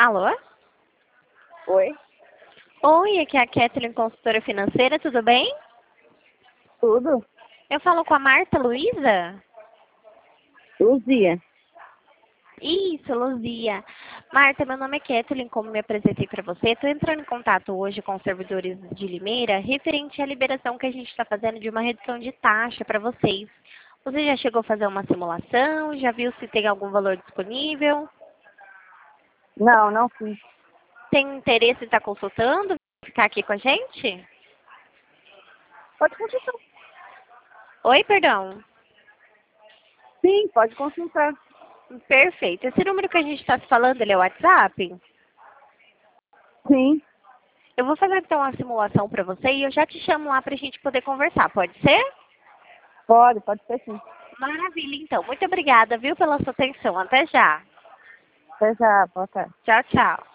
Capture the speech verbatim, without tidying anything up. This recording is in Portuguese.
Alô? Oi, Oi, aqui é a Kathleen, consultora financeira, tudo bem? tudo? Eu falo com a Marta Luiza? Luzia. Isso, Luzia. Marta, meu nome é Kathleen, como me apresentei para você. Estou entrando em contato hoje com os servidores de Limeira, referente à liberação que a gente está fazendo de uma redução de taxa para vocês. Você já chegou a fazer uma simulação? Já viu se tem algum valor disponível? Não, não fiz. Tem interesse em estar consultando? Ficar aqui com a gente? Pode consultar. Oi, perdão. Sim, pode consultar. Perfeito. Esse número que a gente está se falando, ele é o WhatsApp? Sim, Eu vou fazer então uma simulação para você e eu já te chamo lá para a gente poder conversar, pode ser? pode, pode ser sim. Maravilha, então. Muito obrigada, viu, pela sua atenção. Até já. Até já, boa tarde. Tchau, tchau.